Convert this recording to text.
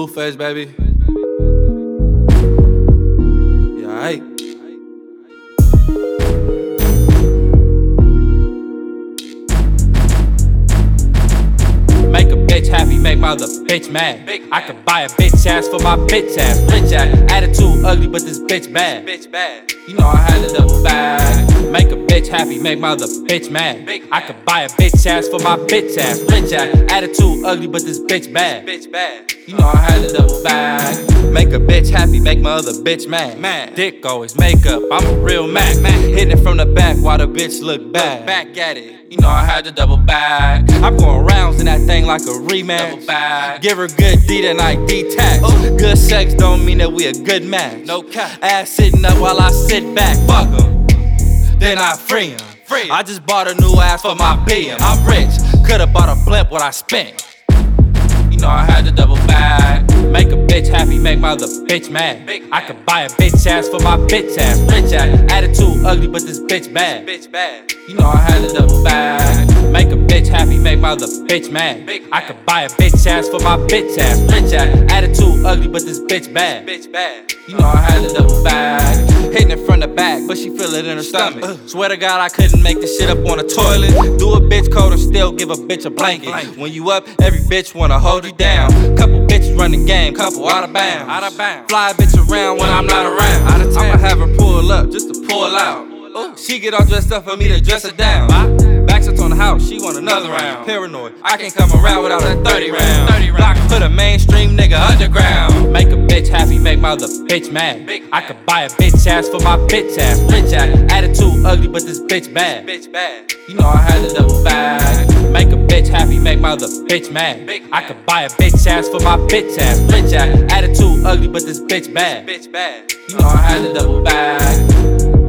Blueface, baby. Yeah, aight. Make a bitch happy, make my other bitch mad. I could buy a bitch ass for my bitch ass. Bitch ass, attitude ugly, but this bitch bad. You know I had a double bag. Make a bitch happy, make my other bitch mad. I could buy a bitch ass for my bitch ass. Bitch ass, attitude ugly, but this bitch bad. You know I had a double bag. Make a bitch happy, make my other bitch mad. Dick always makeup, I'm a real Mac. Hitting it from the back while the bitch look bad. Back at it. You know I had to double bag. I'm going rounds in that thing like a rematch. Give her good D, then I detach. Good sex don't mean that we a good match. No cap. Ass sitting up while I sit back. Fuck 'em, then I free 'em. I just bought a new ass for my BM. I'm rich, could've bought a blimp what I spent. You know I had to double bag. Make a bitch happy, make my other bitch mad. I could buy a bitch ass for my bitch ass. Bitch ass, attitude ugly, but this bitch bad. You know I had to double bag. Make a bitch happy, make my other bitch mad. I could buy a bitch ass for my bitch ass. Bitch ass, attitude ugly, but this bitch bad. You know I had to double bag. Hitting it from the back, but she feel it in her stomach. Swear to God I couldn't make this shit up on the toilet. Do a bitch cold and still give a bitch a blanket. When you up, every bitch wanna hold you down. Couple bitches run the game, couple out of bounds. Fly a bitch around when I'm not around. I'ma have her pull up just to pull out. She get all dressed up for me to dress her down. Backs up on the house, she want another round. Paranoid, I can't come around without that 30 round. Block put a mainstream nigga underground. Make a bitch happy, make my other bitch mad. I could buy a bitch ass for my bitch ass. Bitch ass, attitude ugly, but this bitch bad. You know I had to double bag. Make a bitch happy, make my other bitch mad. I could buy a bitch ass for my bitch ass. Bitch ass, attitude ugly, but this bitch bad. You know I had to double bag.